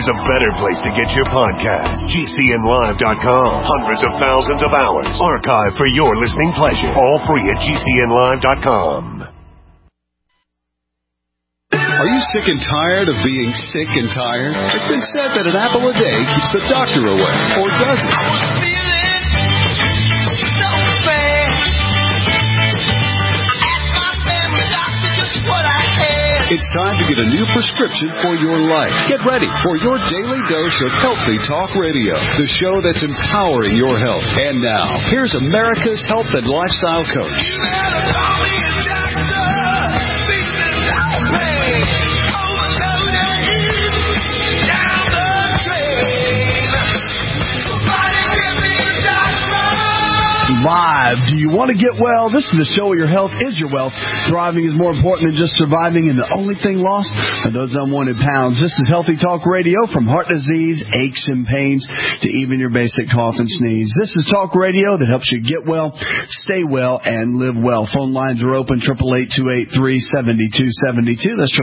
there's a better place to get your podcast. GCNlive.com. Hundreds of thousands of hours archived for your listening pleasure. All free at GCNlive.com. Are you sick and tired of being sick and tired? It's been said that an apple a day keeps the doctor away. Or does it? It's time to get a new prescription for your life. Get ready for your daily dose of Healthy Talk Radio, the show that's empowering your health. And now, here's America's health and lifestyle coach. Live. Do you want to get well? This is the show where your health is your wealth. Thriving is more important than just surviving, and the only thing lost are those unwanted pounds. This is Healthy Talk Radio, from heart disease, aches and pains, to even your basic cough and sneeze. This is Talk Radio that helps you get well, stay well, and live well. Phone lines are open, 888-283-7272. That's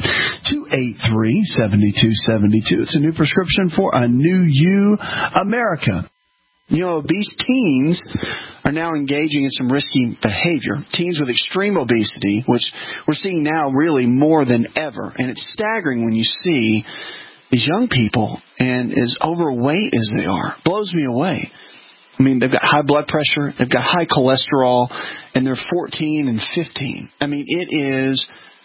888-283-7272. It's a new prescription for a new you, America. You know, obese teens are now engaging in some risky behavior. Teens with extreme obesity, which we're seeing now really more than ever. And it's staggering when you see these young people and as overweight as they are. Blows me away. I mean, they've got high blood pressure, they've got high cholesterol, and they're 14 and 15. I mean, it's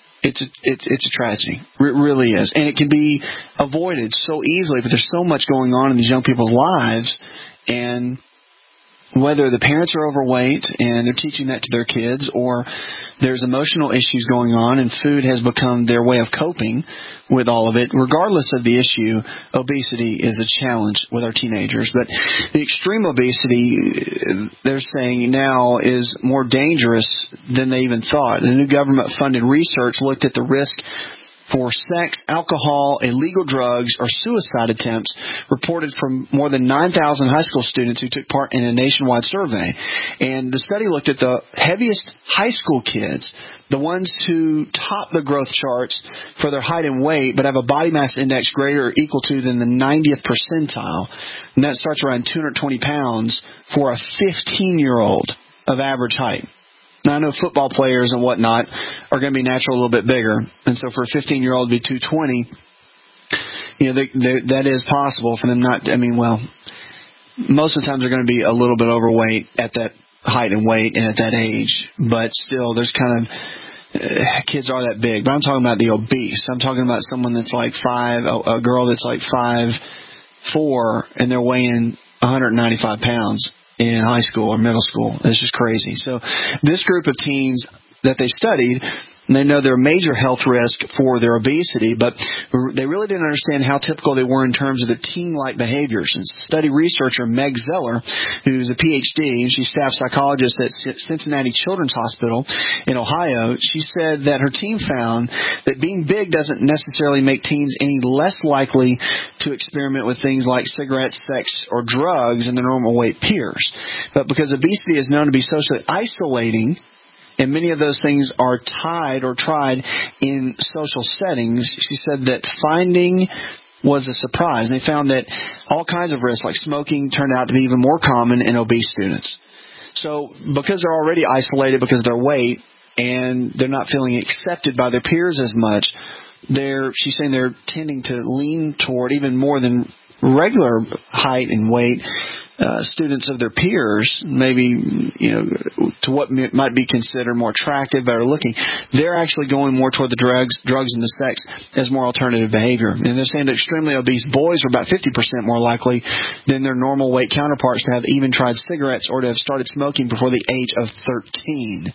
a tragedy. It really is. And it can be avoided so easily, but there's so much going on in these young people's lives. And whether the parents are overweight and they're teaching that to their kids, or there's emotional issues going on and food has become their way of coping with all of it, regardless of the issue, obesity is a challenge with our teenagers. But the extreme obesity, they're saying now, is more dangerous than they even thought. The new government-funded research looked at the risk for sex, alcohol, illegal drugs, or suicide attempts reported from more than 9,000 high school students who took part in a nationwide survey. And the study looked at the heaviest high school kids, the ones who top the growth charts for their height and weight, but have a body mass index greater or equal to than the 90th percentile. And that starts around 220 pounds for a 15-year-old of average height. Now, I know football players and whatnot are going to be naturally a little bit bigger. And so for a 15-year-old to be 220, you know, that is possible for them not, I mean, well, most of the time they're going to be a little bit overweight at that height and weight and at that age. But still, there's kind of, kids are that big. But I'm talking about the obese. I'm talking about someone that's like a girl that's like 5'4", and they're weighing 195 pounds. In high school or middle school. It's just crazy. So this group of teens that they studied, and they know they're a major health risk for their obesity, but they really didn't understand how typical they were in terms of their teen-like behaviors. And study researcher Meg Zeller, who's a Ph.D., and she's staff psychologist at Cincinnati Children's Hospital in Ohio, she said that her team found that being big doesn't necessarily make teens any less likely to experiment with things like cigarettes, sex, or drugs than their normal weight peers. But because obesity is known to be socially isolating, and many of those things are tied or tried in social settings, she said that finding was a surprise. They found that all kinds of risks, like smoking, turned out to be even more common in obese students. So because they're already isolated because of their weight and they're not feeling accepted by their peers as much, she's saying they're tending to lean toward, even more than regular height and weight, students of their peers, maybe, you know, to what might be considered more attractive, better looking, they're actually going more toward the drugs and the sex as more alternative behavior. And they're saying that extremely obese boys are about 50% more likely than their normal weight counterparts to have even tried cigarettes or to have started smoking before the age of 13.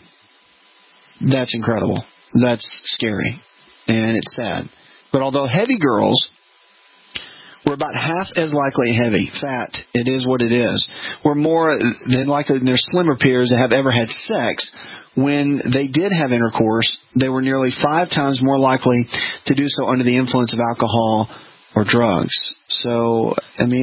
That's incredible. That's scary. And it's sad. But although heavy girls were about half as likely heavy, fat, it is what it is, were more than likely than their slimmer peers that have ever had sex. When they did have intercourse, they were nearly 5 times more likely to do so under the influence of alcohol or drugs. So, I mean,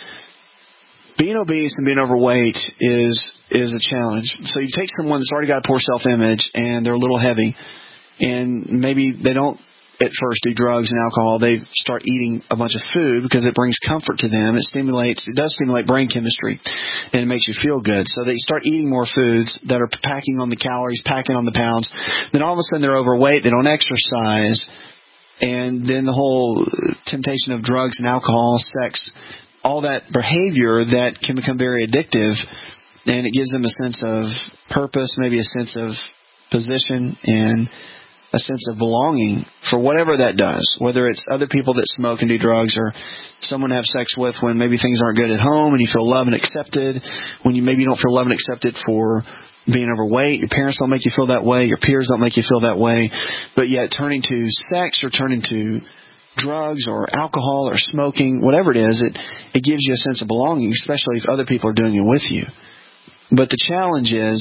being obese and being overweight is a challenge. So you take someone that's already got a poor self-image and they're a little heavy, and maybe they don't at first do drugs and alcohol, they start eating a bunch of food because it brings comfort to them. It does stimulate brain chemistry, and it makes you feel good. So they start eating more foods that are packing on the calories, packing on the pounds. Then all of a sudden they're overweight, they don't exercise, and then the whole temptation of drugs and alcohol, sex, all that behavior that can become very addictive, and it gives them a sense of purpose, maybe a sense of position, and a sense of belonging for whatever that does, whether it's other people that smoke and do drugs, or someone to have sex with when maybe things aren't good at home and you feel loved and accepted, when you maybe don't feel loved and accepted for being overweight. Your parents don't make you feel that way. Your peers don't make you feel that way. But yet turning to sex or turning to drugs or alcohol or smoking, whatever it is, it gives you a sense of belonging, especially if other people are doing it with you. But the challenge is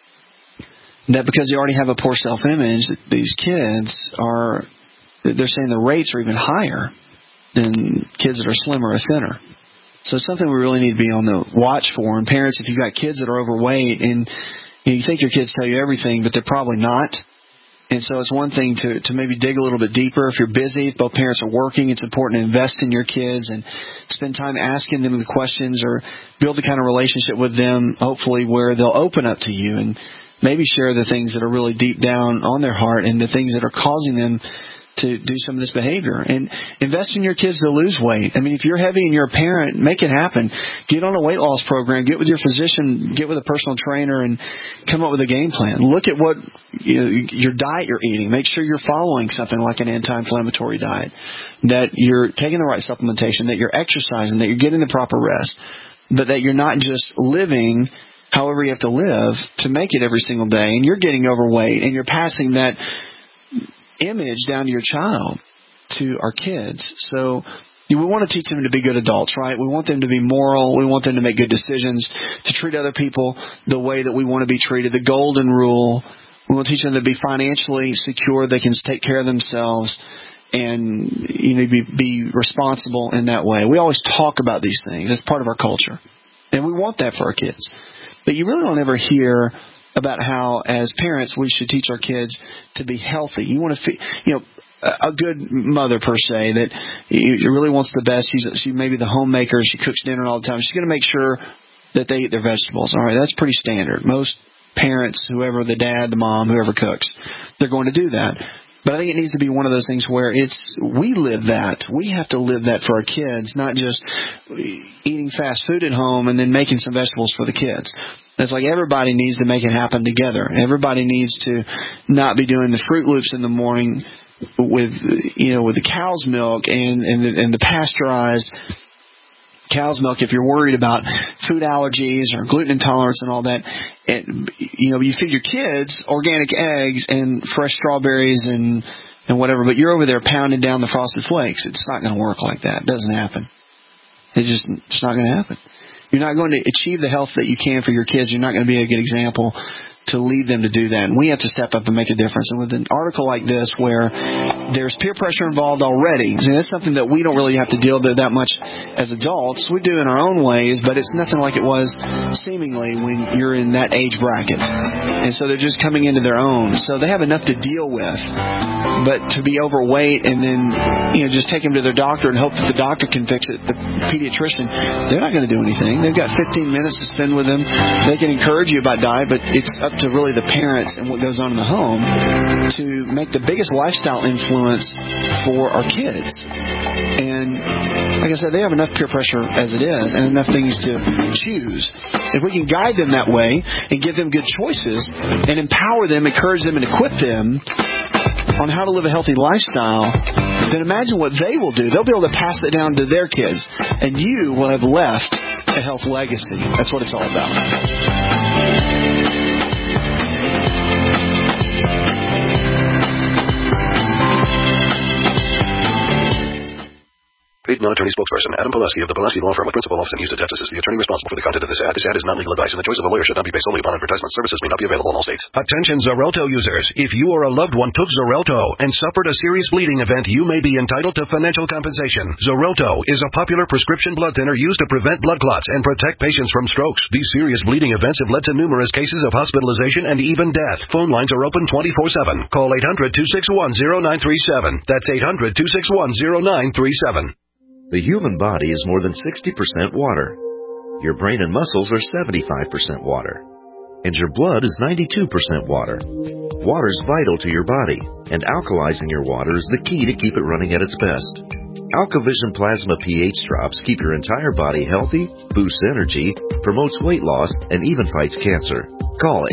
that because they already have a poor self-image, these kids they're saying the rates are even higher than kids that are slimmer or thinner. So it's something we really need to be on the watch for. And parents, if you've got kids that are overweight and you think your kids tell you everything, but they're probably not. And so it's one thing to maybe dig a little bit deeper. If you're busy, if both parents are working, it's important to invest in your kids and spend time asking them the questions, or build the kind of relationship with them, hopefully, where they'll open up to you and maybe share the things that are really deep down on their heart and the things that are causing them to do some of this behavior. And invest in your kids to lose weight. I mean, if you're heavy and you're a parent, make it happen. Get on a weight loss program. Get with your physician. Get with a personal trainer and come up with a game plan. Look at what your diet you're eating. Make sure you're following something like an anti-inflammatory diet, that you're taking the right supplementation, that you're exercising, that you're getting the proper rest, but that you're not just living however you have to live to make it every single day, and you're getting overweight, and you're passing that image down to your child, to our kids. So we want to teach them to be good adults, right? We want them to be moral. We want them to make good decisions, to treat other people the way that we want to be treated, the golden rule. We want to teach them to be financially secure. They can take care of themselves and be responsible in that way. We always talk about these things. It's part of our culture, and we want that for our kids. But you really don't ever hear about how, as parents, we should teach our kids to be healthy. You want to, a good mother per se that really wants the best. She may be the homemaker. She cooks dinner all the time. She's going to make sure that they eat their vegetables. All right, that's pretty standard. Most parents, whoever the dad, the mom, whoever cooks, they're going to do that. But I think it needs to be one of those things where we live that. We have to live that for our kids, not just eating fast food at home and then making some vegetables for the kids. It's like everybody needs to make it happen together. Everybody needs to not be doing the Fruit Loops in the morning with the cow's milk and the pasteurized cow's milk if you're worried about food allergies or gluten intolerance and all that. And, you feed your kids organic eggs and fresh strawberries and whatever, but you're over there pounding down the Frosted Flakes. It's not going to work like that. It doesn't happen. It's not going to happen. You're not going to achieve the health that you can for your kids. You're not going to be a good example to lead them to do that. And we have to step up and make a difference. And with an article like this where there's peer pressure involved already, so that's something that we don't really have to deal with that much as adults. We do in our own ways, but it's nothing like it was seemingly when you're in that age bracket. And so they're just coming into their own. So they have enough to deal with. But to be overweight and then just take them to their doctor and hope that the doctor can fix it, the pediatrician, they're not going to do anything. They've got 15 minutes to spend with them. They can encourage you about diet, but it's up to really the parents and what goes on in the home to make the biggest lifestyle influence for our kids. And like I said, they have enough peer pressure as it is and enough things to choose. If we can guide them that way and give them good choices and empower them, encourage them, and equip them on how to live a healthy lifestyle, then imagine what they will do. They'll be able to pass it down to their kids, and you will have left a health legacy. That's what it's all about. Paid non-attorney spokesperson Adam Pulaski of the Pulaski Law Firm with principal office in Houston, Texas is the attorney responsible for the content of this ad. This ad is not legal advice, and the choice of a lawyer should not be based solely upon advertisement. Services may not be available in all states. Attention Xarelto users. If you or a loved one took Xarelto and suffered a serious bleeding event, you may be entitled to financial compensation. Xarelto is a popular prescription blood thinner used to prevent blood clots and protect patients from strokes. These serious bleeding events have led to numerous cases of hospitalization and even death. Phone lines are open 24/7. Call 800-261-0937. That's 800-261-0937. The human body is more than 60% water. Your brain and muscles are 75% water. And your blood is 92% water. Water is vital to your body, and alkalizing your water is the key to keep it running at its best. AlkaVision Plasma pH drops keep your entire body healthy, boosts energy, promotes weight loss, and even fights cancer. Call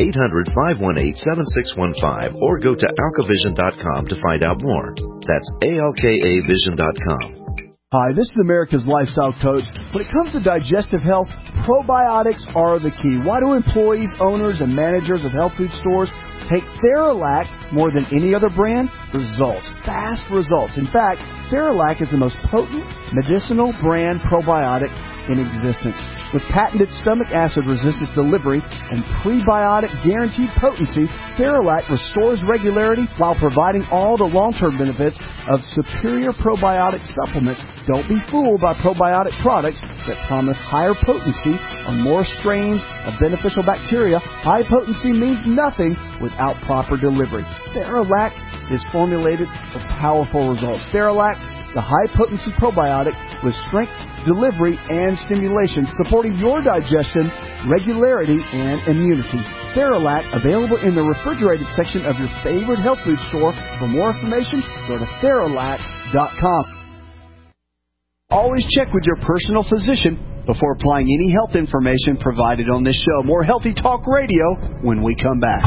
800-518-7615 or go to alkavision.com to find out more. That's ALKAvision.com. Hi, this is America's Lifestyle Coach. When it comes to digestive health, probiotics are the key. Why do employees, owners, and managers of health food stores take Theralac more than any other brand? Results. Fast results. In fact, Theralac is the most potent medicinal brand probiotic in existence. With patented stomach acid resistance delivery and prebiotic guaranteed potency, Theralac restores regularity while providing all the long-term benefits of superior probiotic supplements. Don't be fooled by probiotic products that promise higher potency on more strains of beneficial bacteria. High potency means nothing without proper delivery. Theralac is formulated for powerful results. Theralac, the high-potency probiotic with strength, delivery, and stimulation, supporting your digestion, regularity, and immunity. Theralac, available in the refrigerated section of your favorite health food store. For more information, go to Theralac.com. Always check with your personal physician before applying any health information provided on this show. More Healthy Talk Radio when we come back.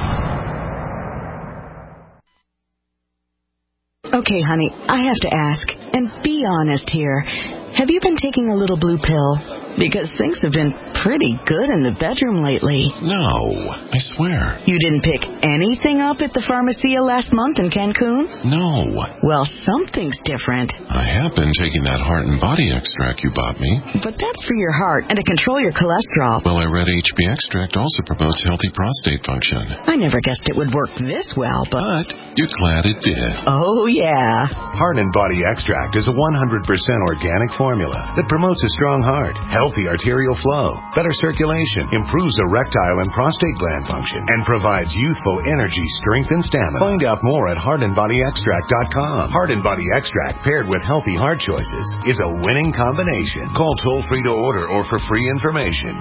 Okay, honey, I have to ask, and be honest here. Have you been taking a little blue pill? Because things have been pretty good in the bedroom lately. No, I swear. You didn't pick anything up at the Pharmacia last month in Cancun? No. Well, something's different. I have been taking that heart and body extract you bought me. But that's for your heart and to control your cholesterol. Well, I read HB extract also promotes healthy prostate function. I never guessed it would work this well, but you're glad it did. Oh, yeah. Heart and Body Extract is a 100% organic formula that promotes a strong heart, healthy arterial flow, better circulation, improves erectile and prostate gland function, and provides youthful energy, strength, and stamina. Find out more at heartandbodyextract.com. Heart and Body Extract paired with healthy heart choices is a winning combination. Call toll-free to order or for free information.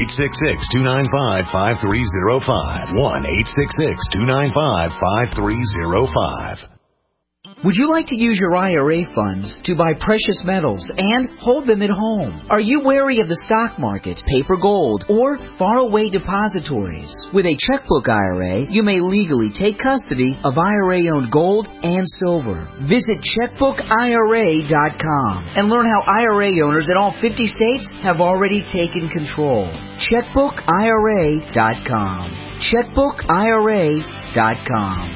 1-866-295-5305. 1-866-295-5305. Would you like to use your IRA funds to buy precious metals and hold them at home? Are you wary of the stock market, paper gold, or faraway depositories? With a checkbook IRA, you may legally take custody of IRA-owned gold and silver. Visit checkbookira.com and learn how IRA owners in all 50 states have already taken control. Checkbookira.com. Checkbookira.com.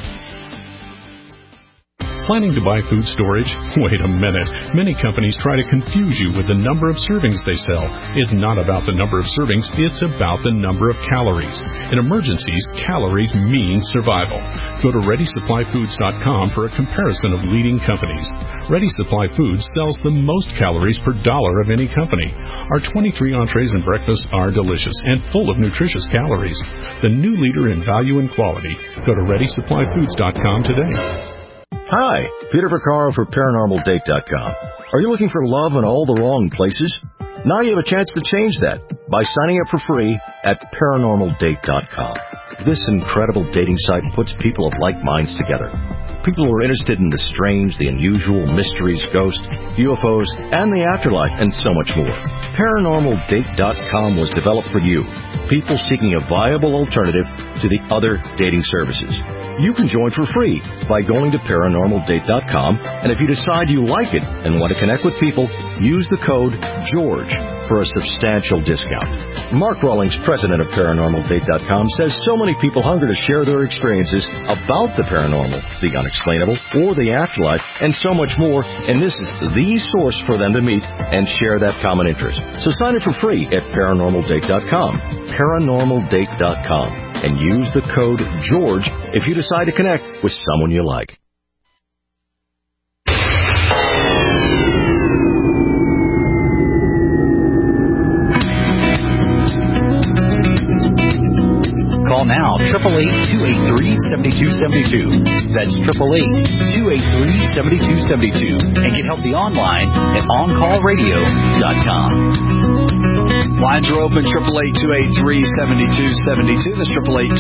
Planning to buy food storage? Wait a minute. Many companies try to confuse you with the number of servings they sell. It's not about the number of servings, it's about the number of calories. In emergencies, calories mean survival. Go to ReadySupplyFoods.com for a comparison of leading companies. Ready Supply Foods sells the most calories per dollar of any company. Our 23 entrees and breakfasts are delicious and full of nutritious calories. The new leader in value and quality. Go to ReadySupplyFoods.com today. Hi, Peter Vaccaro for ParanormalDate.com. Are you looking for love in all the wrong places? Now you have a chance to change that by signing up for free at ParanormalDate.com. This incredible dating site puts people of like minds together. People who are interested in the strange, the unusual, mysteries, ghosts, UFOs, and the afterlife, and so much more. ParanormalDate.com was developed for you, people seeking a viable alternative to the other dating services. You can join for free by going to ParanormalDate.com, and if you decide you like it and want to connect with people, use the code GEORGE for a substantial discount. Mark Rawlings, president of ParanormalDate.com, says so many people hunger to share their experiences about the paranormal, the unexplainable, or the afterlife, and so much more, and this is the source for them to meet and share that common interest. So sign up for free at ParanormalDate.com, ParanormalDate.com, and use the code GEORGE if you decide to connect with someone you like. Call now, 888-283-7272. That's 888-283-7272. And get help online at OnCallRadio.com. Lines are open, 888-283-7272. That's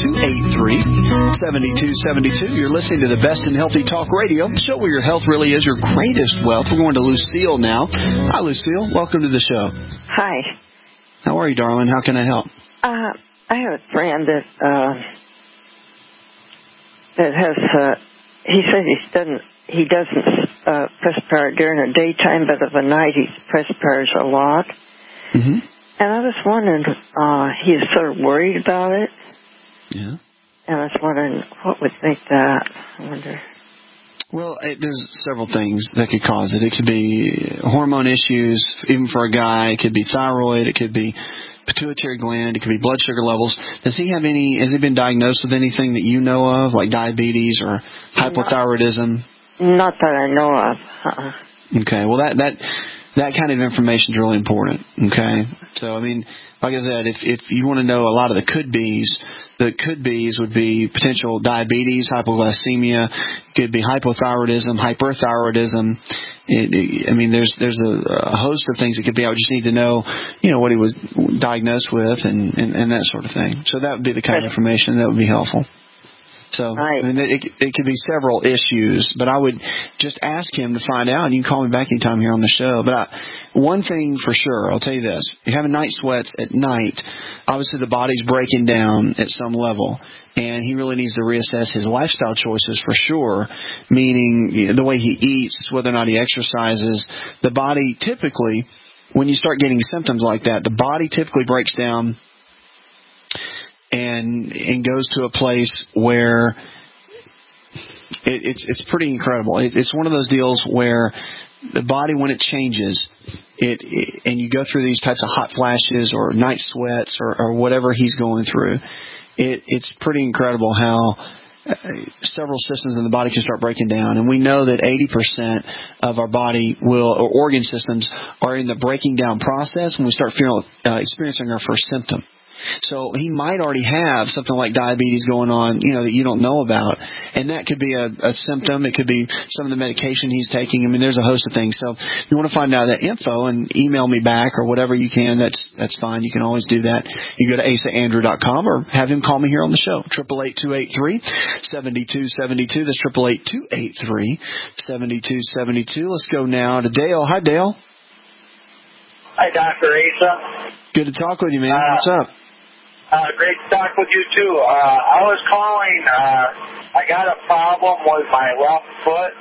888-283-7272. You're listening to the best in healthy talk radio, the show where your health really is your greatest wealth. We're going to Lucille now. Hi, Lucille. Welcome to the show. Hi. How are you, darling? How can I help? I have a friend that has. He says he doesn't perspire during the daytime, but of the night he perspires a lot. Mm-hmm. And I was wondering, he's sort of worried about it. Yeah. And I was wondering what would make that. I wonder. Well, there's several things that could cause it. It could be hormone issues, even for a guy. It could be thyroid. It could be pituitary gland. It could be blood sugar levels. Has he been diagnosed with anything that you know of, like diabetes or hypothyroidism? Not that I know of. Okay. Well, that kind of information is really important. Okay. So, I mean, like I said, if you want to know a lot of the could-be's would be potential diabetes, hypoglycemia, could be hypothyroidism, hyperthyroidism. There's a host of things it could be. I would just need to know, what he was diagnosed with and that sort of thing. So that would be the kind of information that would be helpful. So, right. It could be several issues, but I would just ask him to find out, and you can call me back anytime here on the show. But one thing for sure, I'll tell you this. If you're having night sweats at night, obviously the body's breaking down at some level, and he really needs to reassess his lifestyle choices for sure, meaning the way he eats, whether or not he exercises. The body typically, when you start getting symptoms like that, the body typically breaks down and goes to a place where it's pretty incredible. It's one of those deals where the body, when it changes, and you go through these types of hot flashes or night sweats or whatever he's going through, it's pretty incredible how several systems in the body can start breaking down. And we know that 80% of our body or organ systems are in the breaking down process when we start experiencing our first symptom. So he might already have something like diabetes going on, that you don't know about. And that could be a symptom. It could be some of the medication he's taking. There's a host of things. So if you want to find out that info and email me back or whatever you can, that's fine. You can always do that. You go to asaandrew.com or have him call me here on the show. 888-283-7272. That's 888-283-7272. Let's go now to Dale. Hi, Dale. Hi, Dr. Asa. Good to talk with you, man. What's up? Great to talk with you, too. I was calling. I got a problem with my left foot.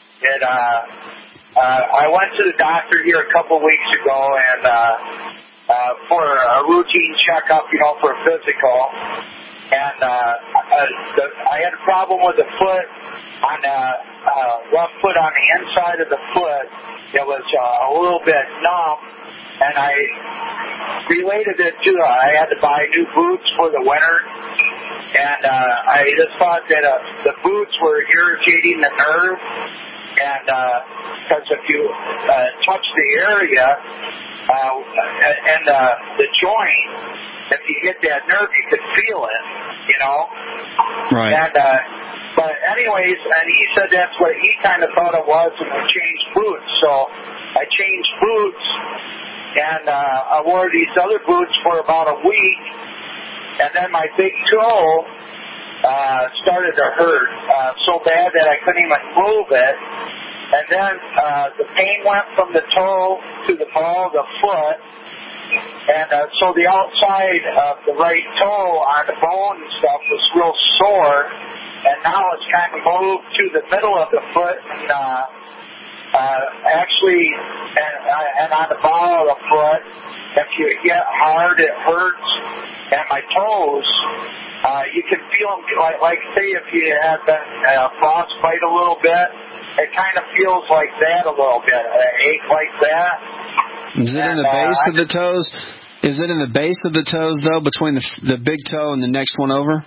I went to the doctor here a couple weeks ago and for a routine checkup, for a physical. And I had a problem with the foot on the left foot on the inside of the foot. It was a little bit numb. And I related it to I had to buy new boots for the winter, and I just thought that the boots were irritating the nerve, and because if you touch the area and the joint, if you hit that nerve, you could feel it, Right. And but anyways, and he said that's what he kind of thought it was, and we changed boots. So I changed boots. And I wore these other boots for about a week, and then my big toe started to hurt so bad that I couldn't even move it. And then the pain went from the toe to the ball of the foot, And so the outside of the right toe on the bone and stuff was real sore, and now it's kind of moved to the middle of the foot, and actually, and on the bottom of the foot, if you get hard, it hurts. And my toes, you can feel them, like say if you had been frostbite a little bit, it kind of feels like that a little bit, an ache like that. Is it in the base of the toes? Is it in the base of the toes, though, between the big toe and the next one over?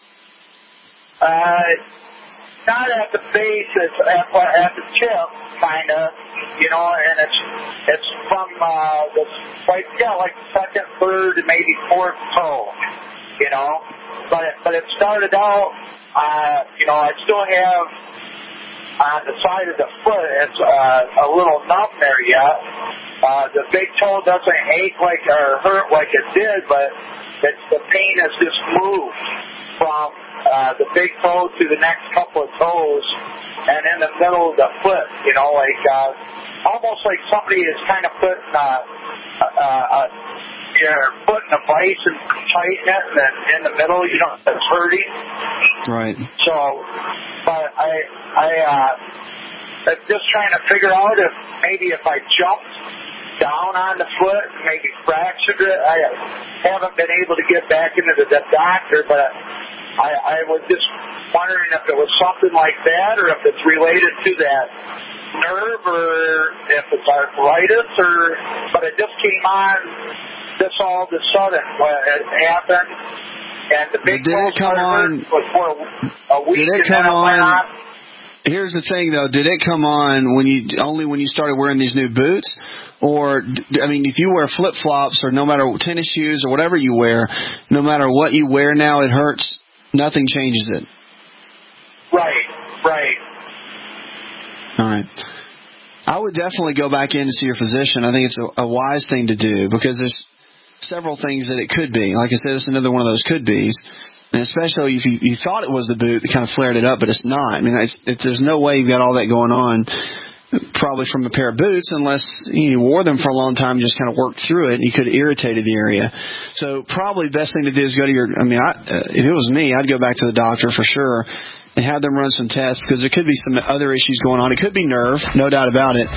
Not at the base. It's at the tip, kind of, and it's from like second, third, and maybe fourth toe, But it started out, I still have on the side of the foot, it's a little numb there yet. The big toe doesn't ache or hurt like it did, but the pain has just moved from the big toe to the next couple of toes and in the middle of the foot, almost like somebody is kind of putting your foot in a vice and tighten it, and then in the middle, it's hurting. Right. So, but I'm just trying to figure out if I jumped down on the foot, maybe fractured it. I haven't been able to get back into the doctor, but I was just wondering if it was something like that, or if it's related to that nerve, or if it's arthritis, but it just came on this all of a sudden. It happened, and the big toe started for a week, did it come on? Here's the thing, though. Did it come on only when you started wearing these new boots? Or, if you wear flip-flops or no matter tennis shoes or whatever you wear, no matter what you wear now, it hurts. Nothing changes it. Right. All right. I would definitely go back in to see your physician. I think it's a wise thing to do because there's several things that it could be. Like I said, it's another one of those could-bes. And especially if you thought it was the boot that kind of flared it up, but it's not. There's no way you've got all that going on probably from a pair of boots unless you wore them for a long time and just kind of worked through it and you could have irritated the area. So probably the best thing to do is go to your – if it was me, I'd go back to the doctor for sure and have them run some tests because there could be some other issues going on. It could be nerve, no doubt about it.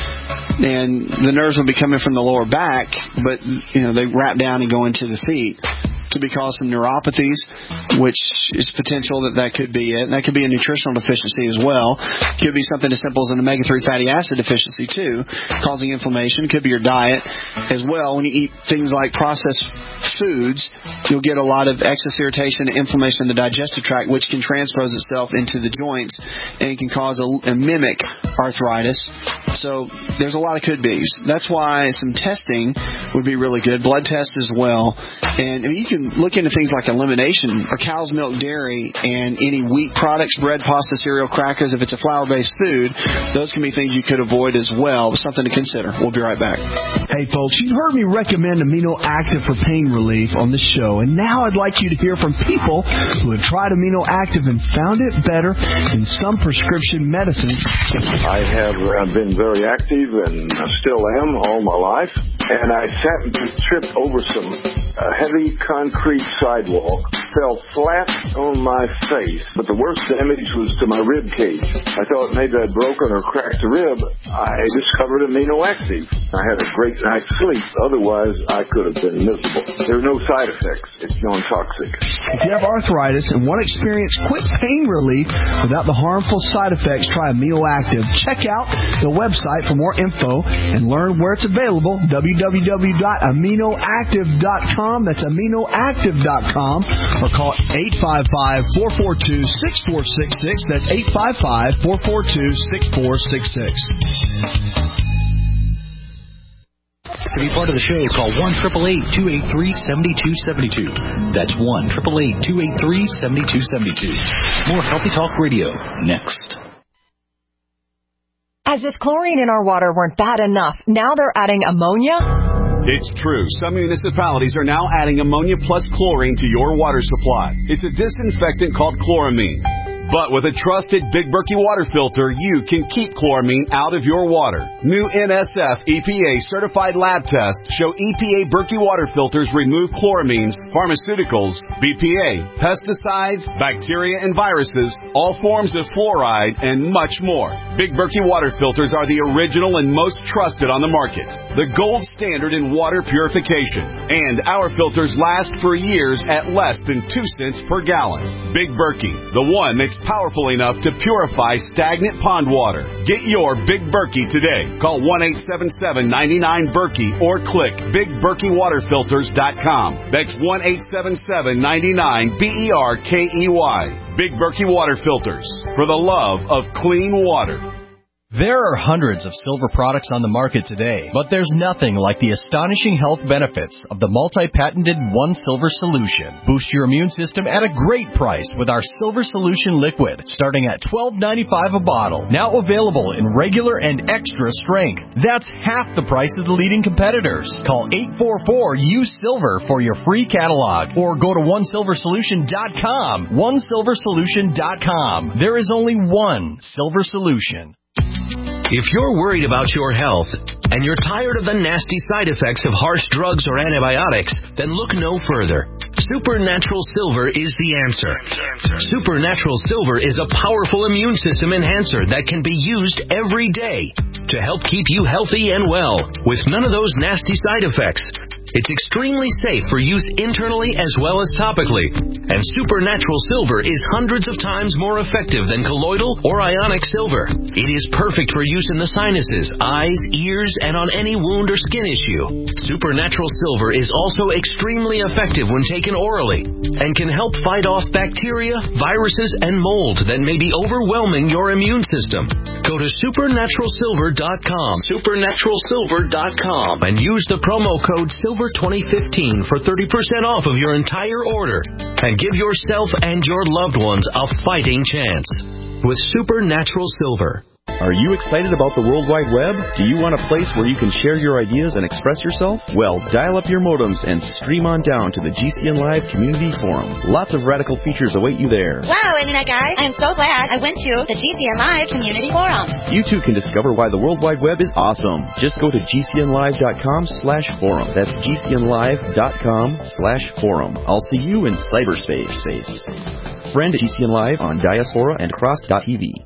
And the nerves will be coming from the lower back, but they wrap down and go into the feet. Could be causing neuropathies, which is potential that could be it. And that could be a nutritional deficiency as well. Could be something as simple as an omega-3 fatty acid deficiency too, causing inflammation. Could be your diet as well. When you eat things like processed foods, you'll get a lot of excess irritation and inflammation in the digestive tract, which can transpose itself into the joints and can cause a mimic arthritis. So there's a lot of could-bes. That's why some testing would be really good. Blood tests as well. And you can look into things like elimination or cow's milk dairy and any wheat products, bread, pasta, cereal, crackers. If it's a flour-based food, those can be things you could avoid as well. Something to consider. We'll be right back. Hey, folks, you've heard me recommend Amino Active for pain relief on this show, and now I'd like you to hear from people who have tried Amino Active and found it better than some prescription medicines. I have been very active and still am all my life, and I happened to trip over some heavy concrete sidewalk, fell flat on my face, but the worst damage was to my rib cage. I thought maybe I'd broken or cracked a rib. I discovered Amino Active. I had a great night's sleep. Otherwise, I could have been miserable. There are no side effects. It's non-toxic. If you have arthritis and want to experience quick pain relief without the harmful side effects, try Amino Active. Check out the website for more info and learn where it's available, www.aminoactive.com. That's aminoactive.com, or call 855-442-6466. That's 855-442-6466. To be part of the show, call 1-888-283-7272. That's 1-888-283-7272. More Healthy Talk Radio next. As if chlorine in our water weren't bad enough, now they're adding ammonia? It's true. Some municipalities are now adding ammonia plus chlorine to your water supply. It's a disinfectant called chloramine. But with a trusted Big Berkey water filter, you can keep chloramine out of your water. New NSF EPA certified lab tests show EPA Berkey water filters remove chloramines, pharmaceuticals, BPA, pesticides, bacteria and viruses, all forms of fluoride, and much more. Big Berkey water filters are the original and most trusted on the market. The gold standard in water purification. And our filters last for years at less than 2 cents per gallon. Big Berkey, the one that's powerful enough to purify stagnant pond water. Get your Big Berkey today. Call 1-877-99-BERKEY or click BigBerkeyWaterFilters.com. That's 1-877-99-BERKEY. Big Berkey Water Filters, for the love of clean water. There are hundreds of silver products on the market today, but there's nothing like the astonishing health benefits of the multi-patented One Silver Solution. Boost your immune system at a great price with our Silver Solution Liquid, starting at $12.95 a bottle. Now available in regular and extra strength. That's half the price of the leading competitors. Call 844-U-SILVER for your free catalog, or go to OneSilverSolution.com. OneSilverSolution.com. There is only one Silver Solution. If you're worried about your health and you're tired of the nasty side effects of harsh drugs or antibiotics, then look no further. Supernatural Silver is the answer. Supernatural Silver is a powerful immune system enhancer that can be used every day to help keep you healthy and well with none of those nasty side effects. It's extremely safe for use internally as well as topically. And Supernatural Silver is hundreds of times more effective than colloidal or ionic silver. It is perfect for use in the sinuses, eyes, ears, and on any wound or skin issue. Supernatural Silver is also extremely effective when taken orally and can help fight off bacteria, viruses, and mold that may be overwhelming your immune system. Go to supernaturalsilver.com, supernaturalsilver.com, and use the promo code SILVER2015 for 30% off of your entire order, and give yourself and your loved ones a fighting chance with Supernatural Silver. Are you excited about the World Wide Web? Do you want a place where you can share your ideas and express yourself? Well, dial up your modems and stream on down to the GCN Live Community Forum. Lots of radical features await you there. Wow, Internet guys, I'm so glad I went to the GCN Live Community Forum. You too can discover why the World Wide Web is awesome. Just go to GCNlive.com/forum. That's GCNlive.com/forum. I'll see you in cyberspace. Friend GCN Live on Diaspora and Cross.tv.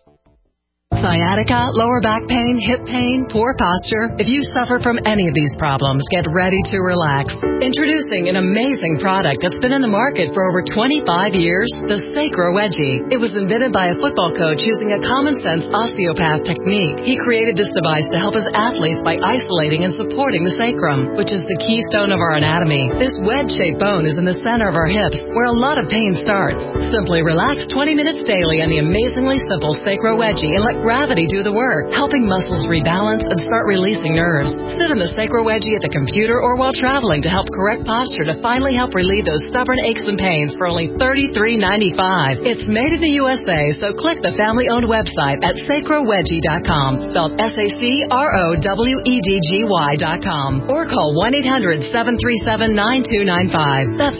Sciatica, lower back pain, hip pain, poor posture. If you suffer from any of these problems, get ready to relax. Introducing an amazing product that's been in the market for over 25 years, the Sacro Wedgie. It was invented by a football coach using a common-sense osteopath technique. He created this device to help his athletes by isolating and supporting the sacrum, which is the keystone of our anatomy. This wedge-shaped bone is in the center of our hips, where a lot of pain starts. Simply relax 20 minutes daily on the amazingly simple Sacro Wedgie and let gravity do the work, helping muscles rebalance and start releasing nerves. Sit in the Sacro Wedgie at the computer or while traveling to help correct posture to finally help relieve those stubborn aches and pains for only $33.95. It's made in the USA, so click the family-owned website at sacrowedgie.com, spelled SACROWEDGY.com, or call 1-800-737-9295. That's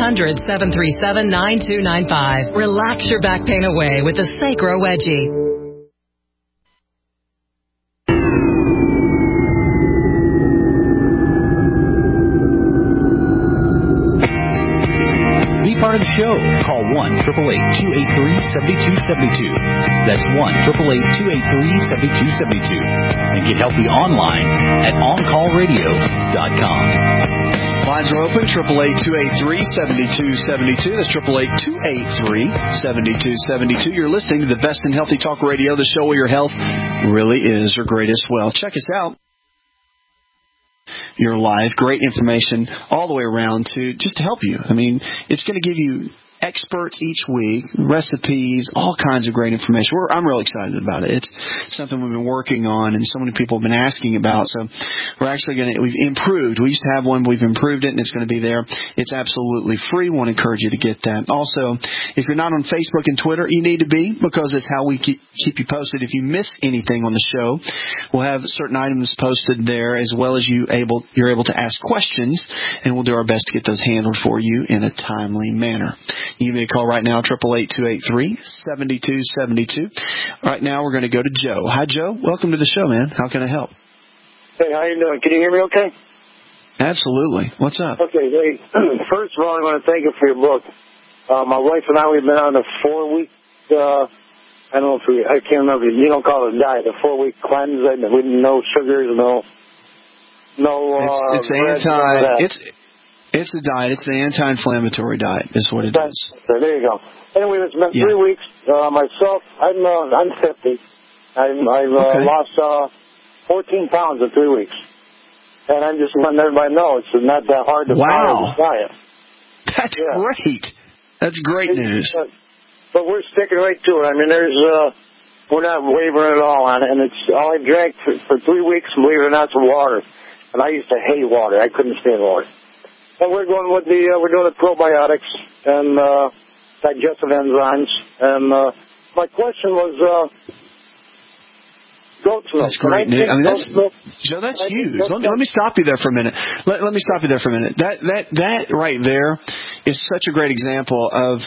1-800-737-9295. Relax your back pain away with the Sacro Wedgie. Part of the show. Call 1-888-283-7272. That's 1-888-283-7272. And get healthy online at OnCallRadio.com. Lines are open, 888-283-7272. That's 888-283-7272. You're listening to the best in healthy talk radio, the show where your health really is your greatest wealth. Check us out. Your life, great information all the way around to just to help you. I mean, it's going to give you experts each week, recipes, all kinds of great information. I'm really excited about it. It's something we've been working on and so many people have been asking about. So we've improved. We used to have one, but we've improved it and it's going to be there. It's absolutely free. I want to encourage you to get that. Also, if you're not on Facebook and Twitter, you need to be, because it's how we keep you posted. If you miss anything on the show, we'll have certain items posted there, as well as you're able to ask questions, and we'll do our best to get those handled for you in a timely manner. Give me a call right now, 888-283-7272. Right now we're going to go to Joe. Hi, Joe. Welcome to the show, man. How can I help? Hey, how you doing? Can you hear me okay? Absolutely. What's up? Okay, hey, first of all, I want to thank you for your book. My wife and I, we've been on a 4-week, I can't remember, you don't call it a diet, a 4-week cleanse, with no sugars, no it's a diet. It's the anti-inflammatory diet is what it is. Okay, there you go. Anyway, it's been 3 weeks. Myself, I'm 50. I've lost 14 pounds in 3 weeks. And I'm just letting everybody know it's not that hard to follow this diet. That's great. That's great news. But we're sticking right to it. I mean, we're not wavering at all on it. And it's all I drank for 3 weeks, believe it or not, some water. And I used to hate water. I couldn't stand water. And we're going with we're doing the probiotics and digestive enzymes. And my question was, goat's milk. That's great. Joe, that's huge. Let me stop you there for a minute. Let me stop you there for a minute. That right there is such a great example of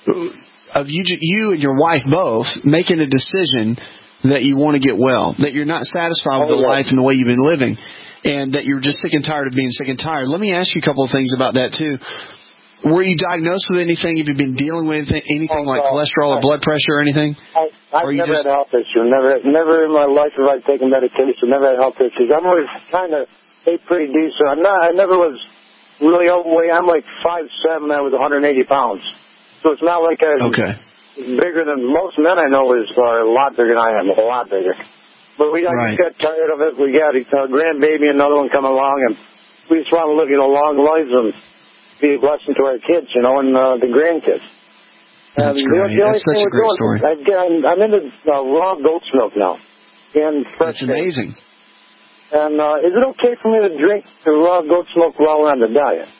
you and your wife both making a decision that you want to get well, that you're not satisfied with the life and the way you've been living, and that you're just sick and tired of being sick and tired. Let me ask you a couple of things about that, too. Were you diagnosed with anything? Have you been dealing with anything like cholesterol or blood pressure or anything? I've never had a health issue. Never in my life have I taken medication. Never had health issues. I'm always kind of ate pretty decent. I never was really overweight. I'm like 5'7". I was 180 pounds. So it's not like I'm bigger than most men I know are a lot bigger than I am, a lot bigger. But I just got tired of it. We got a grandbaby, another one coming along, and we just want to live, long lives and be a blessing to our kids, and the grandkids. That's great. That's such a great story. I'm into raw goat's milk now. And fresh. That's amazing. And is it okay for me to drink the raw goat's milk while we're on the diet?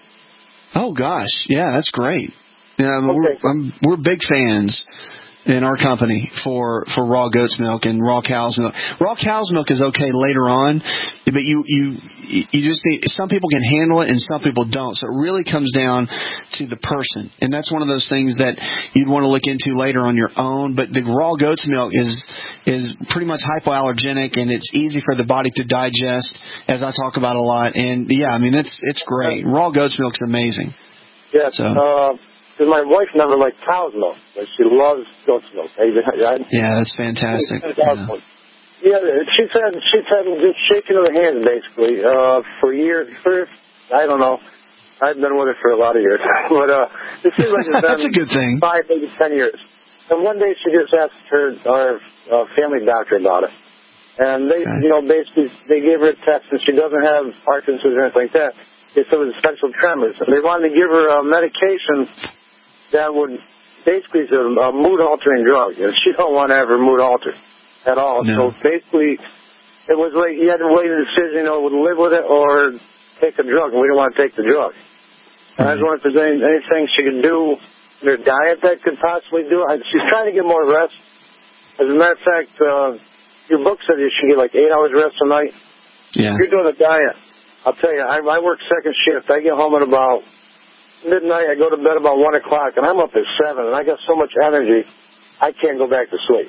Oh, gosh. Yeah, that's great. Yeah, we're big fans in our company for raw goat's milk and raw cow's milk. Raw cow's milk is okay later on, but you just need, some people can handle it and some people don't. So it really comes down to the person, and that's one of those things that you'd want to look into later on your own. But the raw goat's milk is pretty much hypoallergenic, and it's easy for the body to digest, as I talk about a lot. And it's great. Raw goat's milk is amazing. Yeah. Because my wife never liked cow's milk, but she loves goat's milk. Yeah, that's fantastic. Yeah, she's had just shaking of the hands basically for years. I don't know. I've been with her for a lot of years, but it seems like it's been that's a good thing. 5, maybe 10 years. And one day she just asked our family doctor about it, and they, basically they gave her a test, and she doesn't have Parkinson's or anything like that. They said it was essential tremors, and they wanted to give her a medication that would basically is a mood-altering drug. And she don't want to have her mood altered at all. No. So basically, it was like you had to weigh the decision, would live with it or take a drug, and we didn't want to take the drug. And I was wondering if there's anything she could do in her diet that could possibly do it. She's trying to get more rest. As a matter of fact, your book said you should get like 8 hours rest a night. Yeah. If you're doing a diet, I'll tell you, I work second shift. I get home at about midnight. I go to bed about 1 o'clock, and I'm up at 7, and I got so much energy, I can't go back to sleep.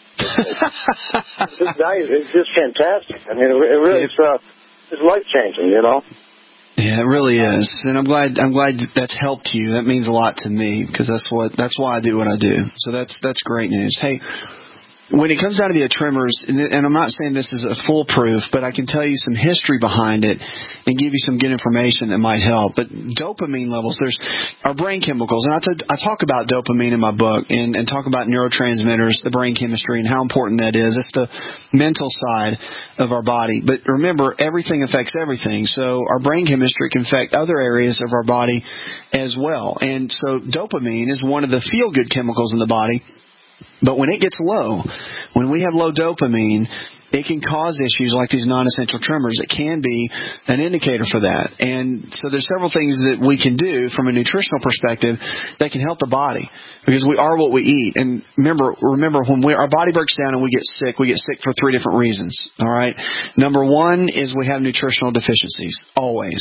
This diet is just fantastic. I mean, it really it's life-changing, Yeah, it really is, and I'm glad that's helped you. That means a lot to me because that's why I do what I do. So that's great news. Hey, when it comes down to the tremors, and I'm not saying this is a foolproof, but I can tell you some history behind it and give you some good information that might help. But dopamine levels, there's our brain chemicals, and I talk about dopamine in my book and talk about neurotransmitters, the brain chemistry, and how important that is. It's the mental side of our body. But remember, everything affects everything. So our brain chemistry can affect other areas of our body as well. And so dopamine is one of the feel-good chemicals in the body. But when it gets low, when we have low dopamine, it can cause issues like these non-essential tremors. It can be an indicator for that. And so there's several things that we can do from a nutritional perspective that can help the body, because we are what we eat. And remember when our body breaks down and we get sick for 3 different reasons. All right. Number one is we have nutritional deficiencies. Always.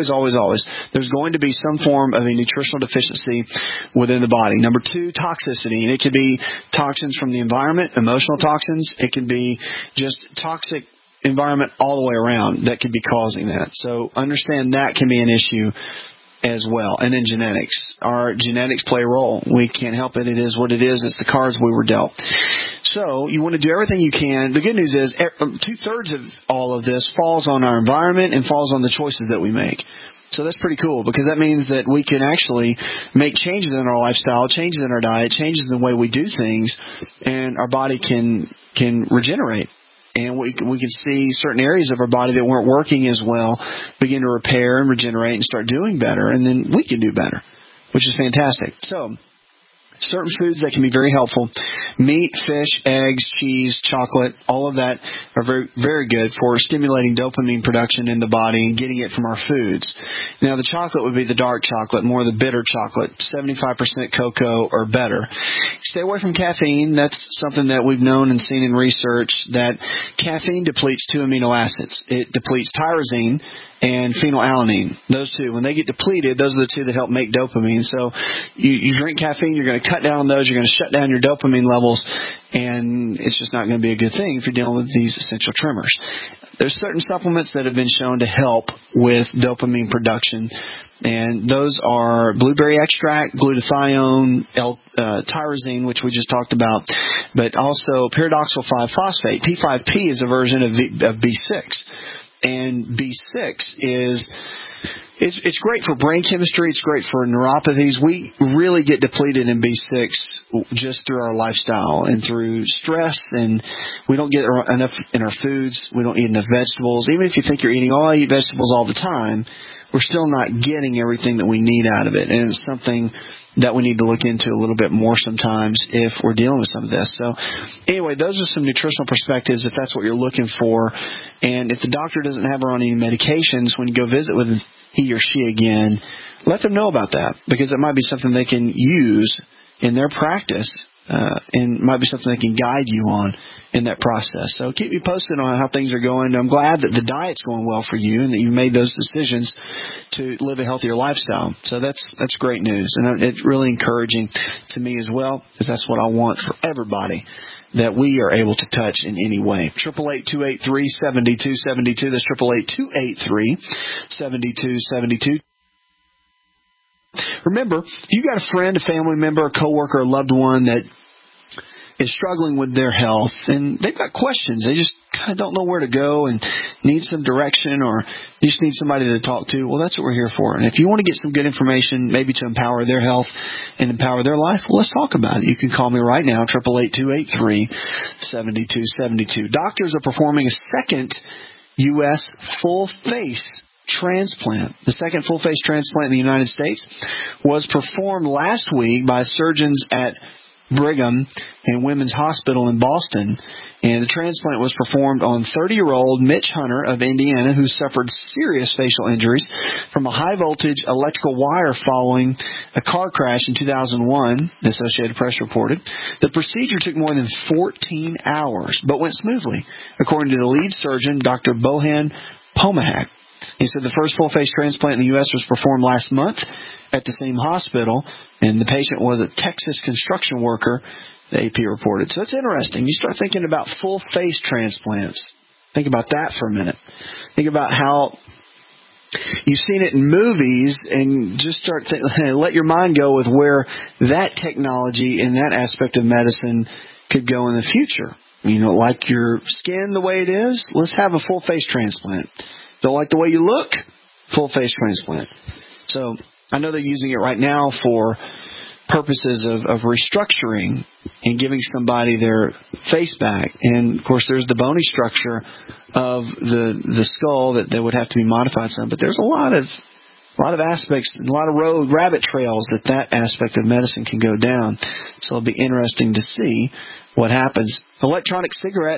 There's going to be some form of a nutritional deficiency within the body. Number 2, toxicity. And it could be toxins from the environment, emotional toxins. It could be just toxic environment all the way around that could be causing that. So understand that can be an issue as well. And then genetics. Our genetics play a role. We can't help it. It is what it is. It's the cards we were dealt. So you want to do everything you can. The good news is 2/3 of all of this falls on our environment and falls on the choices that we make. So that's pretty cool, because that means that we can actually make changes in our lifestyle, changes in our diet, changes in the way we do things, and our body can regenerate. And we can see certain areas of our body that weren't working as well begin to repair and regenerate and start doing better, and then we can do better, which is fantastic. So certain foods that can be very helpful: meat, fish, eggs, cheese, chocolate, all of that are very, very good for stimulating dopamine production in the body and getting it from our foods. Now, the chocolate would be the dark chocolate, more of the bitter chocolate, 75% cocoa or better. Stay away from caffeine. That's something that we've known and seen in research, that caffeine depletes 2 amino acids. It depletes tyrosine and phenylalanine. Those 2, when they get depleted, those are the 2 that help make dopamine. So you drink caffeine, you're going to cut down on those, you're going to shut down your dopamine levels, and it's just not going to be a good thing if you're dealing with these essential tremors. There's certain supplements that have been shown to help with dopamine production, and those are blueberry extract, glutathione, tyrosine, which we just talked about, but also pyridoxal 5-phosphate. P5P is a version of B6. And B6 it's great for brain chemistry. It's great for neuropathies. We really get depleted in B6 just through our lifestyle and through stress, and we don't get enough in our foods. We don't eat enough vegetables. Even if you think you're eating, I eat vegetables all the time, we're still not getting everything that we need out of it. And it's something that we need to look into a little bit more sometimes if we're dealing with some of this. So anyway, those are some nutritional perspectives if that's what you're looking for. And if the doctor doesn't have her on any medications, when you go visit with he or she again, let them know about that, because it might be something they can use in their practice, and might be something they can guide you on in that process. So keep me posted on how things are going. I'm glad that the diet's going well for you and that you made those decisions to live a healthier lifestyle. So that's great news, and it's really encouraging to me as well, because that's what I want for everybody that we are able to touch in any way. 888-283-7272. That's 888-283-7272. Remember, if you got a friend, a family member, a coworker, a loved one that is struggling with their health and they've got questions, they just kind of don't know where to go and need some direction, or you just need somebody to talk to, well, that's what we're here for. And if you want to get some good information, maybe to empower their health and empower their life, well, let's talk about it. You can call me right now, 888-283-7272. Doctors are performing a second U.S. full-face transplant. The second full-face transplant in the United States was performed last week by surgeons at Brigham and Women's Hospital in Boston, and the transplant was performed on 30-year-old Mitch Hunter of Indiana, who suffered serious facial injuries from a high-voltage electrical wire following a car crash in 2001, the Associated Press reported. The procedure took more than 14 hours, but went smoothly, according to the lead surgeon, Dr. Bohan Pomahak. He said the first full-face transplant in the U.S. was performed last month at the same hospital, and the patient was a Texas construction worker, the AP reported. So it's interesting. You start thinking about full-face transplants. Think about that for a minute. Think about how you've seen it in movies, and just let your mind go with where that technology and that aspect of medicine could go in the future. You know, like your skin the way it is, let's have a full-face transplant. Don't like the way you look? Full-face transplant. So I know they're using it right now for purposes of restructuring and giving somebody their face back. And, of course, there's the bony structure of the skull that would have to be modified some. But there's a lot of aspects, a lot of rabbit trails that aspect of medicine can go down. So it'll be interesting to see what happens. Electronic cigarettes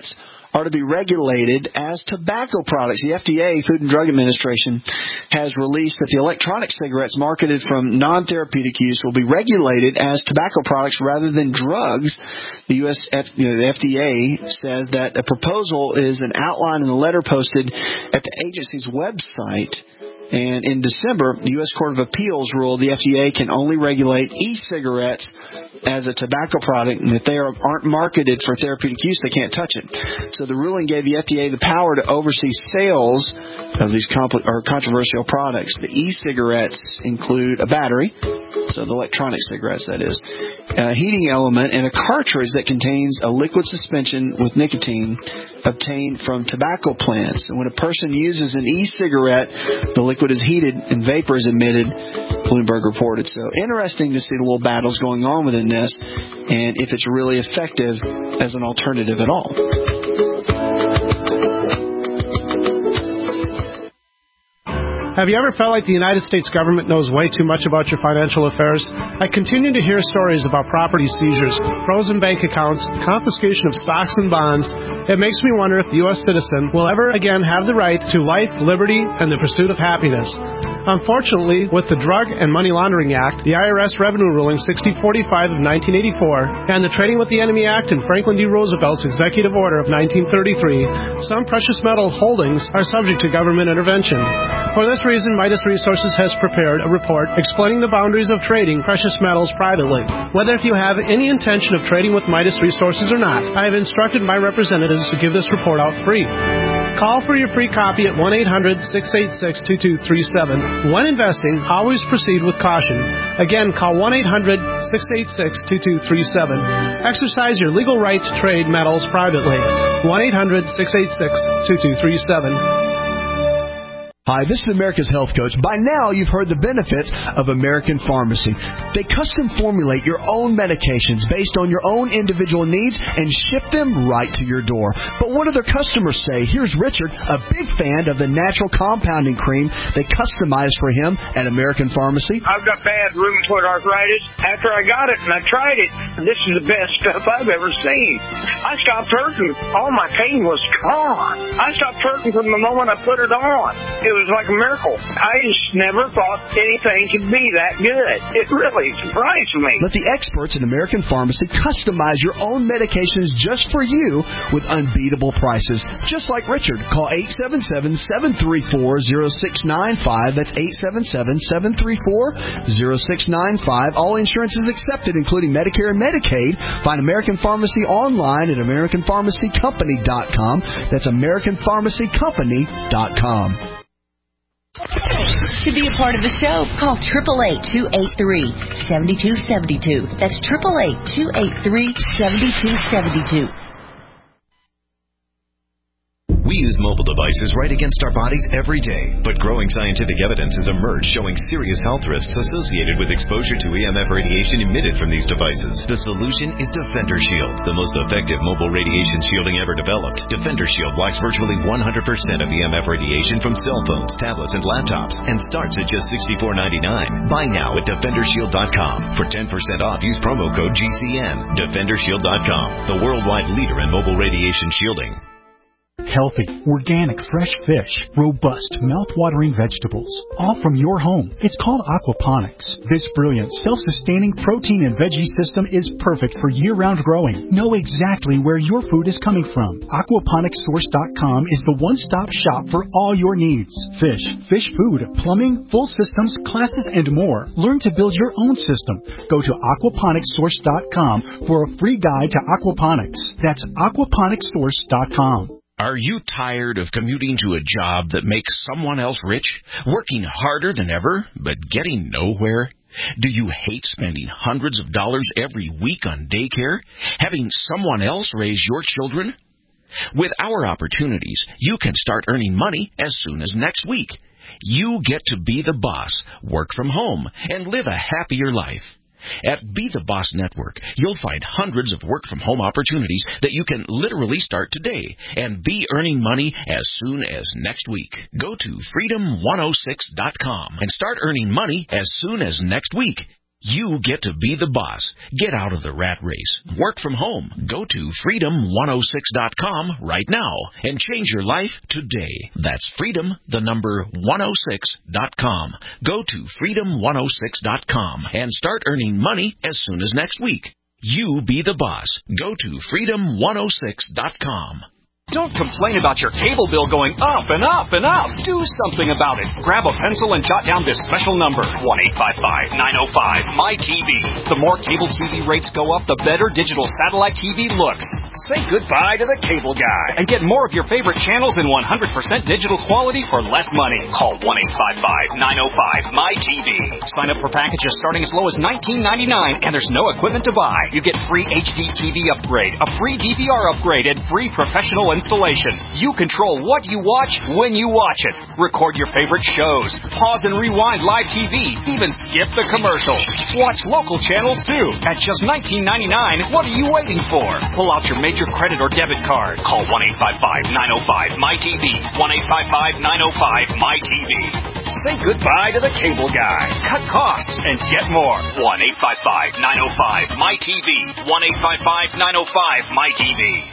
are to be regulated as tobacco products. The FDA, Food and Drug Administration, has released that the electronic cigarettes marketed from non-therapeutic use will be regulated as tobacco products rather than drugs. The FDA says that a proposal is an outline in the letter posted at the agency's website. And in December, the U.S. Court of Appeals ruled the FDA can only regulate e-cigarettes as a tobacco product, and if they aren't marketed for therapeutic use, they can't touch it. So the ruling gave the FDA the power to oversee sales of these controversial products. The e-cigarettes include a battery, so the electronic cigarettes, that is, a heating element, and a cartridge that contains a liquid suspension with nicotine obtained from tobacco plants. And when a person uses an e-cigarette, the liquid is heated and vapor is emitted, Bloomberg reported. So interesting to see the little battles going on within this and if it's really effective as an alternative at all. Have you ever felt like the United States government knows way too much about your financial affairs? I continue to hear stories about property seizures, frozen bank accounts, confiscation of stocks and bonds. It makes me wonder if the U.S. citizen will ever again have the right to life, liberty, and the pursuit of happiness. Unfortunately, with the Drug and Money Laundering Act, the IRS Revenue Ruling 6045 of 1984, and the Trading with the Enemy Act and Franklin D. Roosevelt's Executive Order of 1933, some precious metal holdings are subject to government intervention. For this reason, Midas Resources has prepared a report explaining the boundaries of trading precious metals privately. Whether if you have any intention of trading with Midas Resources or not, I have instructed my representatives to give this report out free. Call for your free copy at 1-800-686-2237. When investing, always proceed with caution. Again, call 1-800-686-2237. Exercise your legal right to trade metals privately. 1-800-686-2237. Hi, this is America's Health Coach. By now, you've heard the benefits of American Pharmacy. They custom formulate your own medications based on your own individual needs and ship them right to your door. But what do their customers say? Here's Richard, a big fan of the natural compounding cream they customized for him at American Pharmacy. I've got bad rheumatoid arthritis. After I got it and I tried it, this is the best stuff I've ever seen. I stopped hurting. All my pain was gone. I stopped hurting from the moment I put it on. It was like a miracle. I just never thought anything could be that good. It really surprised me. Let the experts at American Pharmacy customize your own medications just for you with unbeatable prices. Just like Richard. Call 877-734-0695. That's 877-734-0695. All insurance is accepted, including Medicare and Medicaid. Find American Pharmacy online at AmericanPharmacyCompany.com. That's AmericanPharmacyCompany.com. To be a part of the show, call 888-283-7272. That's 888-283-7272. We use mobile devices right against our bodies every day, but growing scientific evidence has emerged showing serious health risks associated with exposure to EMF radiation emitted from these devices. The solution is Defender Shield, the most effective mobile radiation shielding ever developed. Defender Shield blocks virtually 100% of EMF radiation from cell phones, tablets, and laptops, and starts at just $64.99. Buy now at DefenderShield.com. For 10% off, use promo code GCN. DefenderShield.com, the worldwide leader in mobile radiation shielding. Healthy, organic, fresh fish, robust, mouth-watering vegetables, all from your home. It's called aquaponics. This brilliant, self-sustaining protein and veggie system is perfect for year-round growing. Know exactly where your food is coming from. AquaponicsSource.com is the one-stop shop for all your needs. Fish, fish food, plumbing, full systems, classes, and more. Learn to build your own system. Go to AquaponicsSource.com for a free guide to aquaponics. That's AquaponicsSource.com. Are you tired of commuting to a job that makes someone else rich, working harder than ever, but getting nowhere? Do you hate spending hundreds of dollars every week on daycare, having someone else raise your children? With our opportunities, you can start earning money as soon as next week. You get to be the boss, work from home, and live a happier life. At Be the Boss Network, you'll find hundreds of work-from-home opportunities that you can literally start today and be earning money as soon as next week. Go to Freedom106.com and start earning money as soon as next week. You get to be the boss. Get out of the rat race. Work from home. Go to freedom106.com right now and change your life today. That's freedom106.com. Go to freedom106.com and start earning money as soon as next week. You be the boss. Go to freedom106.com. Don't complain about your cable bill going up and up and up. Do something about it. Grab a pencil and jot down this special number, 1-855-905-MY-TV. The more cable TV rates go up, the better digital satellite TV looks. Say goodbye to the cable guy and get more of your favorite channels in 100% digital quality for less money. Call 1-855-905-MY-TV. Sign up for packages starting as low as $19.99, and there's no equipment to buy. You get free HD TV upgrade, a free DVR upgrade, and free professional installation. You control what you watch when you watch it. Record your favorite shows. Pause and rewind live TV. Even skip the commercials. Watch local channels too. At just $19.99, what are you waiting for? Pull out your major credit or debit card. Call 1-855-905-MY-TV. 1-855-905-MY-TV. Say goodbye to the cable guy. Cut costs and get more. 1-855-905-MY-TV. 1-855-905-MY-TV.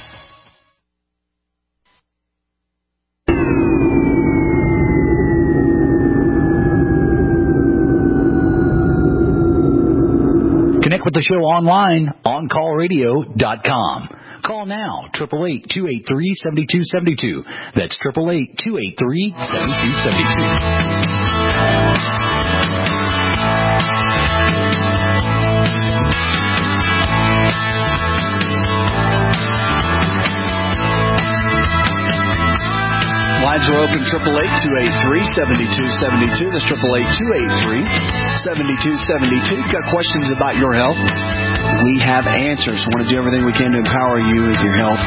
Connect with the show online, OnCallRadio.com. Call now, 888-283-7272. That's 888-283-7272. Lines are open, 888-283-7272. That's 888-283-7272. Got questions about your health? We have answers. We want to do everything we can to empower you with your health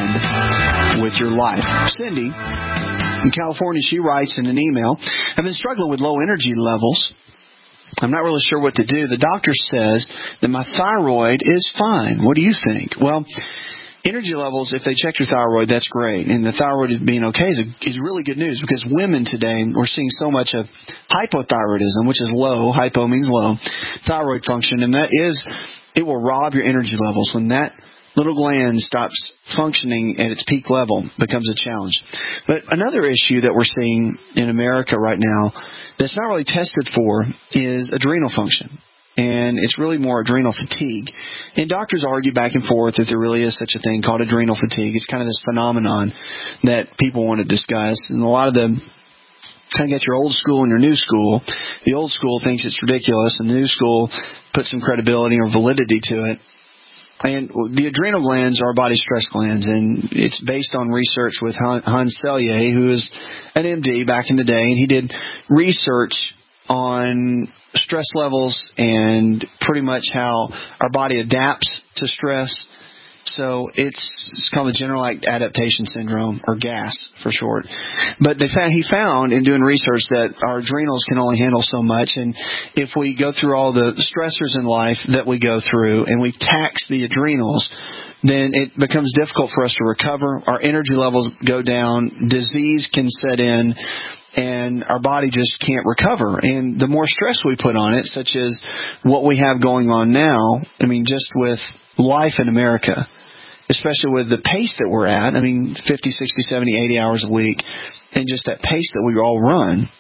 and with your life. Cindy in California, she writes in an email, I've been struggling with low energy levels. I'm not really sure what to do. The doctor says that my thyroid is fine. What do you think? Well, energy levels, if they check your thyroid, that's great. And the thyroid being okay is really good news, because women today, we're seeing so much of hypothyroidism, which is low. Hypo means low. Thyroid function. And that is, it will rob your energy levels. When that little gland stops functioning at its peak level, becomes a challenge. But another issue that we're seeing in America right now that's not really tested for is adrenal function. And it's really more adrenal fatigue. And doctors argue back and forth that there really is such a thing called adrenal fatigue. It's kind of this phenomenon that people want to discuss. And a lot of the kind of get your old school and your new school. The old school thinks it's ridiculous, and the new school puts some credibility or validity to it. And the adrenal glands are body stress glands, and it's based on research with Hans Selye, who is an MD back in the day, and he did research on stress levels and pretty much how our body adapts to stress. So it's called the general adaptation syndrome, or GAS for short. But he found in doing research that our adrenals can only handle so much, and if we go through all the stressors in life that we go through and we tax the adrenals, then it becomes difficult for us to recover. Our energy levels go down, disease can set in, and our body just can't recover. And the more stress we put on it, such as what we have going on now, I mean, just with life in America, especially with the pace that we're at, I mean, 50, 60, 70, 80 hours a week, and just that pace that we all run,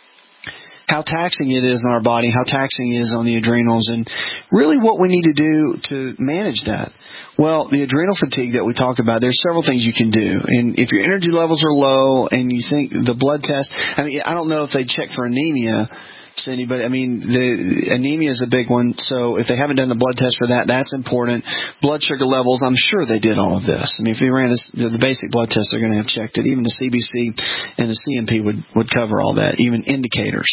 how taxing it is on our body, how taxing it is on the adrenals, and really what we need to do to manage that. Well, the adrenal fatigue that we talked about, there's several things you can do. And if your energy levels are low and you think the blood test, I mean, I don't know if they check for anemia, Cindy, but I mean, the anemia is a big one. So if they haven't done the blood test for that, that's important. Blood sugar levels, I'm sure they did all of this. I mean, if they ran the basic blood test, they're going to have checked it. Even the CBC and the CMP would cover all that, even indicators.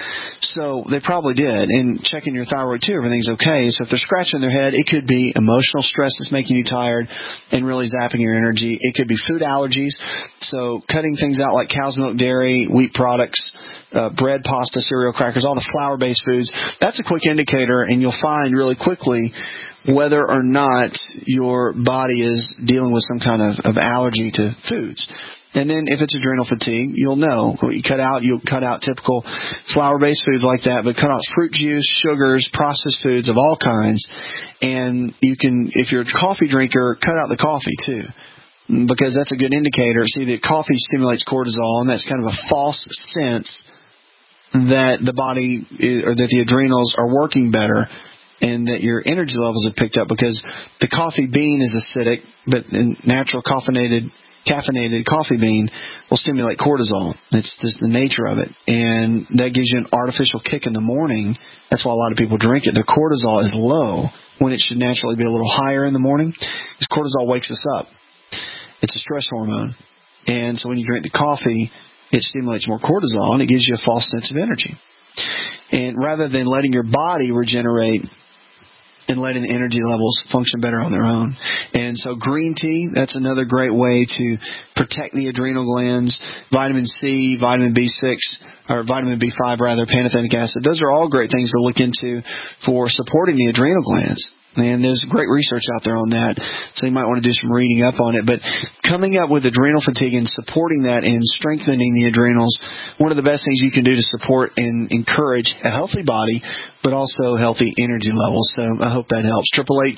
So they probably did. And checking your thyroid too, everything's okay. So if they're scratching their head, it could be emotional stress that's making you tired and really zapping your energy. It could be food allergies. So cutting things out like cow's milk, dairy, wheat products, bread, pasta, cereal, crackers, all the flour-based foods, that's a quick indicator, and you'll find really quickly whether or not your body is dealing with some kind of allergy to foods. And then if it's adrenal fatigue, you'll know. You'll cut out typical flour-based foods like that, but cut out fruit juice, sugars, processed foods of all kinds. And you can, if you're a coffee drinker, cut out the coffee too, because that's a good indicator. See, that coffee stimulates cortisol, and that's kind of a false sense that the body or that the adrenals are working better and that your energy levels have picked up, because the coffee bean is acidic, but the natural caffeinated coffee bean will stimulate cortisol. It's just the nature of it. And that gives you an artificial kick in the morning. That's why a lot of people drink it. Their cortisol is low when it should naturally be a little higher in the morning, because cortisol wakes us up. It's a stress hormone. And so when you drink the coffee, it stimulates more cortisol, and it gives you a false sense of energy. And rather than letting your body regenerate and letting the energy levels function better on their own. And so green tea, that's another great way to protect the adrenal glands. Vitamin C, vitamin B6, or vitamin B5 rather, pantothenic acid. Those are all great things to look into for supporting the adrenal glands. And there's great research out there on that, so you might want to do some reading up on it. But coming up with adrenal fatigue and supporting that and strengthening the adrenals, one of the best things you can do to support and encourage a healthy body, but also healthy energy levels. So I hope that helps.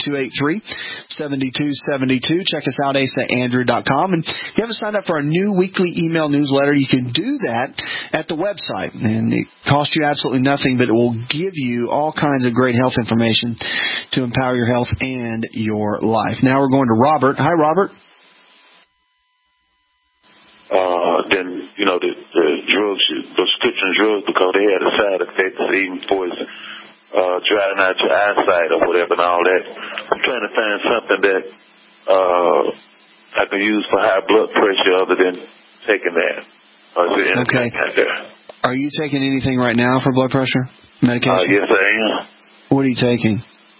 888-283-7272. Check us out, ace@andrew.com. And if you haven't signed up for our new weekly email newsletter, you can do that at the website. And it costs you absolutely nothing, but it will give you all kinds of great health information to empower your health and your life. Now we're going to Robert. Hi, Robert. Then, the drugs, prescription drugs, because they had a side effect, even for drying out your eyesight or whatever and all that. I'm trying to find something that I can use for high blood pressure other than taking that. Okay. Are you taking anything right now for blood pressure medication? Yes, I am. What are you taking?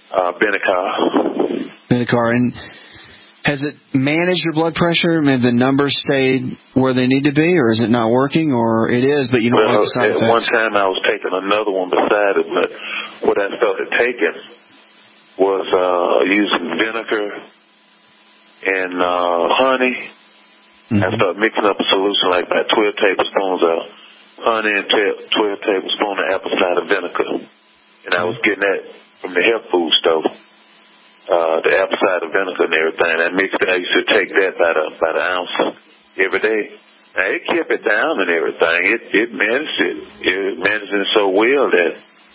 Benicar. And has it managed your blood pressure? Have the numbers stayed where they need to be, or is it not working, or it is, but you don't like the side effects? At one time I was taking another one beside it, but what I started taking was using vinegar and honey. I started mixing up a solution like about 12 tablespoons of honey and 12 tablespoons of apple cider vinegar. And I was getting that from the health food store. The apple cider vinegar and everything. I mixed it. I used to take that by the ounce every day. Now, it kept it down and everything. It managed it. It managed it so well that,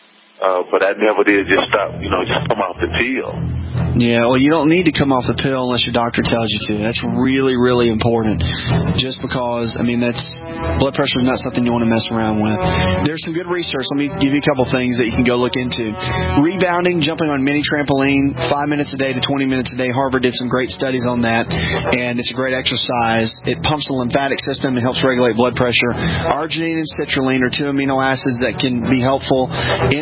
but I never did just stop, just come off the pill. Yeah, well, you don't need to come off the pill unless your doctor tells you to. That's really, really important. Just because, that's blood pressure is not something you want to mess around with. There's some good research. Let me give you a couple things that you can go look into. Rebounding, jumping on mini trampoline, 5 minutes a day to 20 minutes a day. Harvard did some great studies on that, and it's a great exercise. It pumps the lymphatic system and helps regulate blood pressure. Arginine and citrulline are two amino acids that can be helpful.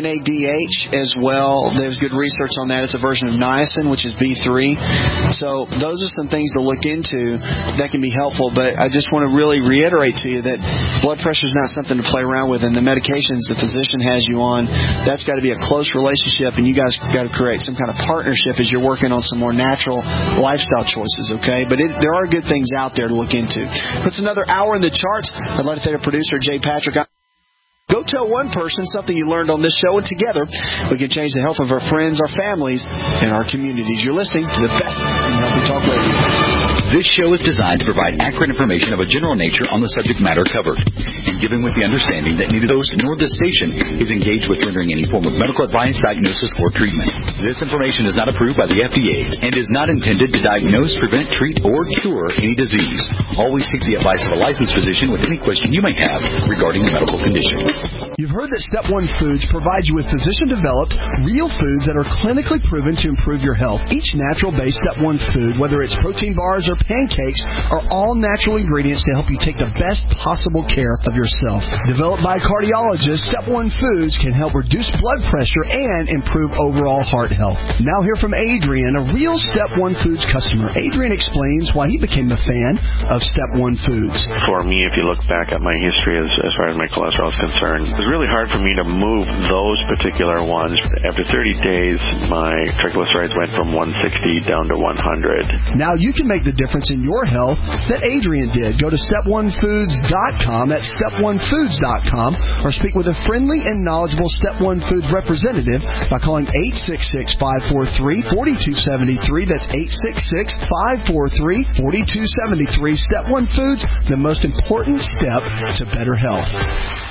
NADH as well. There's good research on that. It's a version of niacin, which is B3. So those are some things to look into that can be helpful. But I just want to really reiterate to you that blood pressure is not something to play around with. And the medications the physician has you on, that's got to be a close relationship. And you guys got to create some kind of partnership as you're working on some more natural lifestyle choices, okay? But there are good things out there to look into. Puts another hour in the charts. I'd like to thank our producer, Jay Patrick. Go tell one person something you learned on this show, and together we can change the health of our friends, our families, and our communities. You're listening to the best in Healthy Talk Radio. This show is designed to provide accurate information of a general nature on the subject matter covered, and given with the understanding that neither host nor this station is engaged with rendering any form of medical advice, diagnosis, or treatment. This information is not approved by the FDA and is not intended to diagnose, prevent, treat, or cure any disease. Always seek the advice of a licensed physician with any question you may have regarding a medical condition. You've heard that Step 1 Foods provides you with physician-developed, real foods that are clinically proven to improve your health. Each natural-based Step 1 food, whether it's protein bars or pancakes are all natural ingredients to help you take the best possible care of yourself. Developed by cardiologists, Step 1 Foods can help reduce blood pressure and improve overall heart health. Now hear from Adrian, a real Step 1 Foods customer. Adrian explains why he became a fan of Step 1 Foods. For me, if you look back at my history as far as my cholesterol is concerned, it was really hard for me to move those particular ones. After 30 days, my triglycerides went from 160 down to 100. Now you can make the difference in your health that Adrian did. Go to step1foods.com, that's step1foods.com, or speak with a friendly and knowledgeable Step 1 Foods representative by calling 866-543-4273. That's 866-543-4273. Step 1 Foods, the most important step to better health.